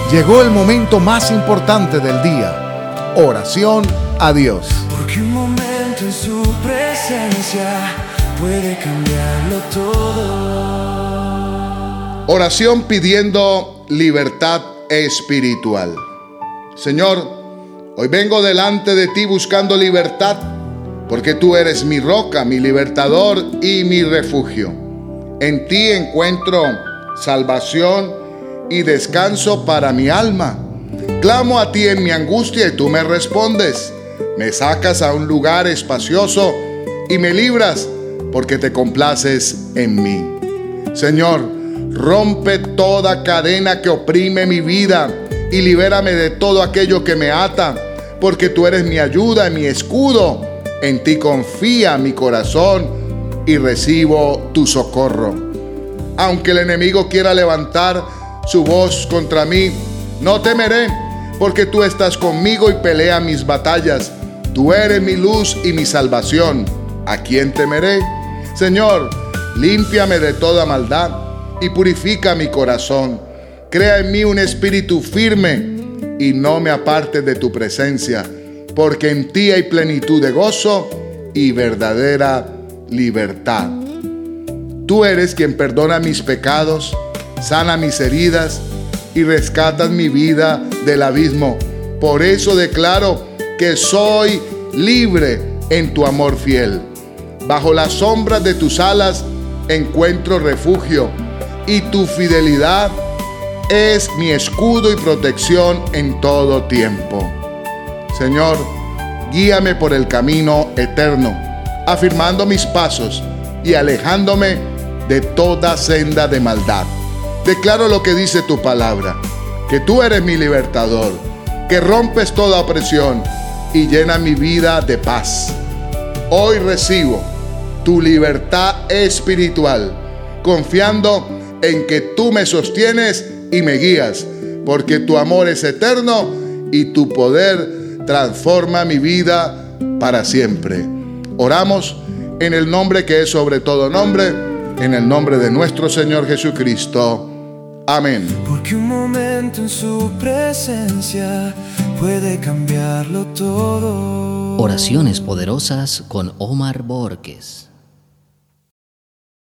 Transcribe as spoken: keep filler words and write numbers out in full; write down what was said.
Llegó el momento más importante del día, oración a Dios. Porque un momento en su presencia puede cambiarlo todo. Oración pidiendo libertad espiritual. Señor, hoy vengo delante de ti buscando libertad, porque tú eres mi roca, mi libertador y mi refugio. En ti encuentro salvación y descanso para mi alma. Clamo a ti en mi angustia y tú me respondes. Me sacas a un lugar espacioso y me libras porque te complaces en mí. Señor, rompe toda cadena que oprime mi vida y libérame de todo aquello que me ata, porque tú eres mi ayuda y mi escudo. En ti confía mi corazón y recibo tu socorro. Aunque el enemigo quiera levantar su voz contra mí, no temeré, porque tú estás conmigo y pelea mis batallas. Tú eres mi luz y mi salvación. ¿A quién temeré? Señor, límpiame de toda maldad y purifica mi corazón. Crea en mí un espíritu firme y no me apartes de tu presencia, porque en ti hay plenitud de gozo y verdadera libertad. Tú eres quien perdona mis pecados, sana mis heridas y rescatas mi vida del abismo. Por eso declaro que soy libre en tu amor fiel. Bajo las sombras de tus alas encuentro refugio, y tu fidelidad es mi escudo y protección en todo tiempo. Señor, guíame por el camino eterno, afirmando mis pasos y alejándome de toda senda de maldad. Declaro lo que dice tu palabra, que tú eres mi libertador, que rompes toda opresión y llena mi vida de paz. Hoy recibo tu libertad espiritual, confiando en que tú me sostienes y me guías, porque tu amor es eterno y tu poder transforma mi vida para siempre. Oramos en el nombre que es sobre todo nombre, en el nombre de nuestro Señor Jesucristo. Amén. Porque un momento en su presencia puede cambiarlo todo. Oraciones poderosas con Omar Borges.